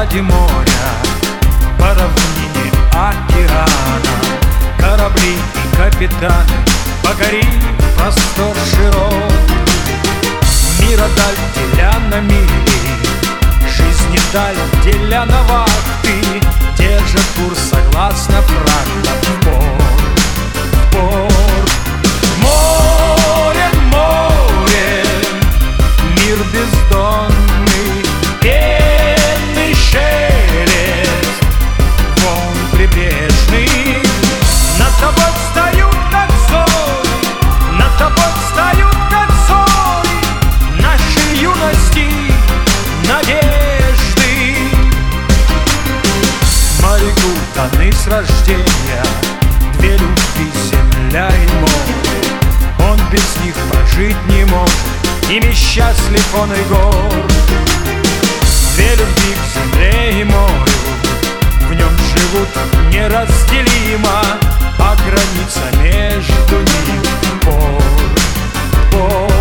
глади моря, по равнине океана. Корабли и капитаны, покори простор широк. Мира даль деля на мили, жизни даль деля на вахты, держат курс согласно правилам в порт, в порт. Море, море, мир бездонный, пенный шелест, волн прибрежный. Над тобой встают, как зори, над тобой встают, как зори, нашей юности надежды. Моряку даны с рождения две любви, земля и море. Он без них прожить не может, ими счастлив он и горд. Две любви к земле и морю, в нем живут неразделимо, а граница между ними порт, порт.